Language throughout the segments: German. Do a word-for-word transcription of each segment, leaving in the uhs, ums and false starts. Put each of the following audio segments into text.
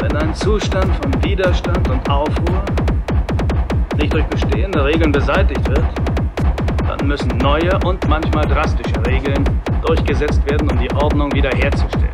Wenn ein Zustand von Widerstand und Aufruhr nicht durch bestehende Regeln beseitigt wird, dann müssen neue und manchmal drastische Regeln durchgesetzt werden, um die Ordnung wiederherzustellen.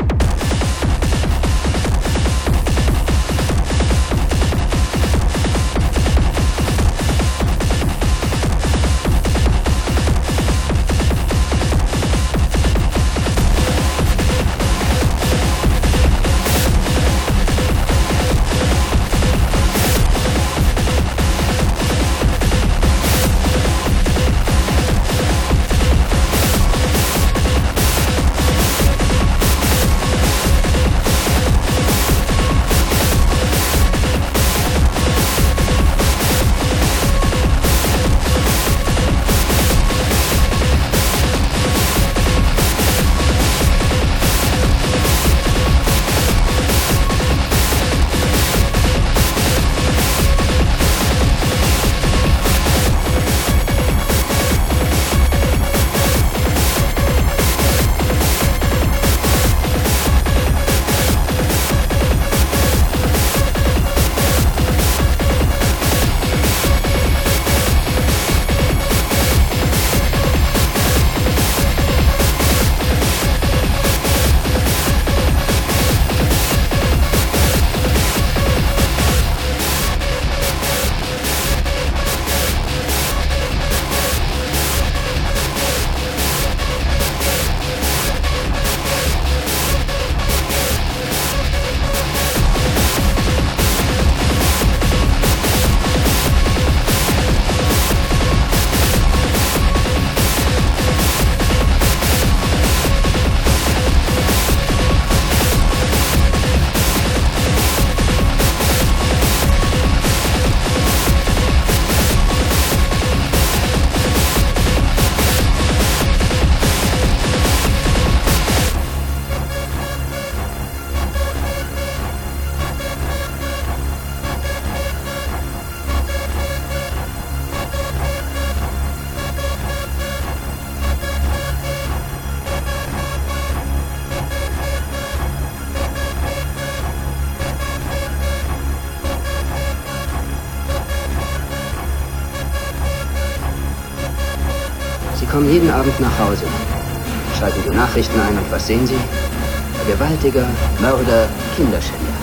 Sie kommen jeden Abend nach Hause, schalten die Nachrichten ein und was sehen Sie? Vergewaltiger, Mörder, Kinderschänder.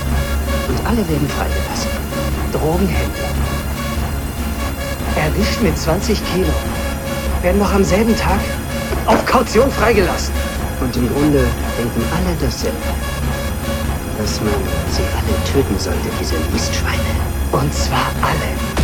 Und alle werden freigelassen. Drogenhändler. Erwischt mit zwanzig Kilo. Werden noch am selben Tag auf Kaution freigelassen. Und im Grunde denken alle dasselbe. Dass man sie alle töten sollte, diese Mistschweine. Und zwar alle.